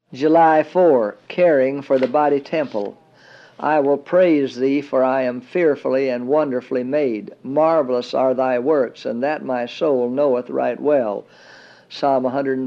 July 4, caring for the body temple. I will praise thee, for I am fearfully and wonderfully made. Marvelous are thy works, and that my soul knoweth right well. Psalm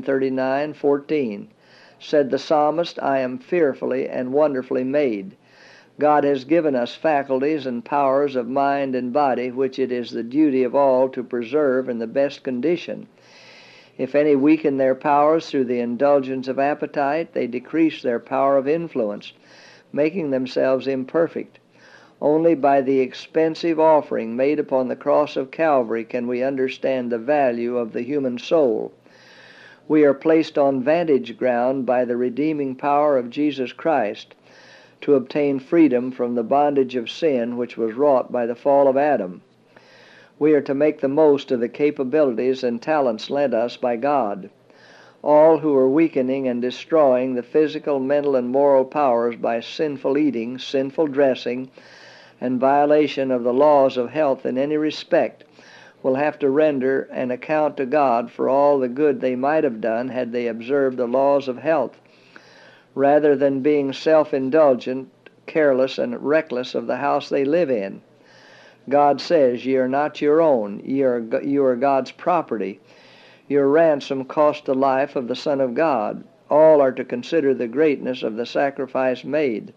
139:14. Said the psalmist, I am fearfully and wonderfully made. God has given us faculties and powers of mind and body, which it is the duty of all to preserve in the best condition. If any weaken their powers through the indulgence of appetite, they decrease their power of influence, making themselves imperfect. Only by the expensive offering made upon the cross of Calvary can we understand the value of the human soul. We are placed on vantage ground by the redeeming power of Jesus Christ to obtain freedom from the bondage of sin which was wrought by the fall of Adam. We are to make the most of the capabilities and talents lent us by God. All who are weakening and destroying the physical, mental, and moral powers by sinful eating, sinful dressing, and violation of the laws of health in any respect will have to render an account to God for all the good they might have done had they observed the laws of health, rather than being self-indulgent, careless, and reckless of the house they live in. God says, Ye are not your own, you are God's property. Your ransom cost the life of the Son of God. All are to consider the greatness of the sacrifice made.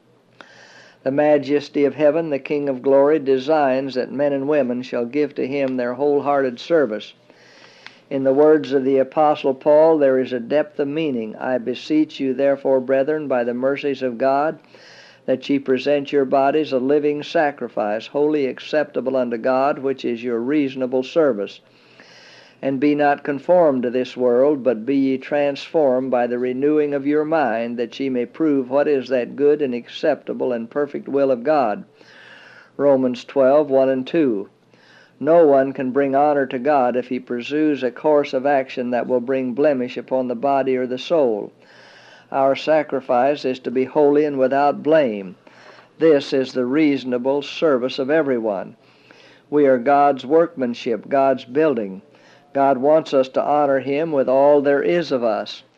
The majesty of heaven, the King of glory, designs that men and women shall give to him their wholehearted service. In the words of the Apostle Paul, there is a depth of meaning. I beseech you, therefore, brethren, by the mercies of God, that ye present your bodies a living sacrifice, wholly acceptable unto God, which is your reasonable service. And be not conformed to this world, but be ye transformed by the renewing of your mind, that ye may prove what is that good and acceptable and perfect will of God. Romans 12:1 and 2. No one can bring honor to God if he pursues a course of action that will bring blemish upon the body or the soul. Our sacrifice is to be holy and without blame. This is the reasonable service of everyone. We are God's workmanship, God's building. God wants us to honor him with all there is of us.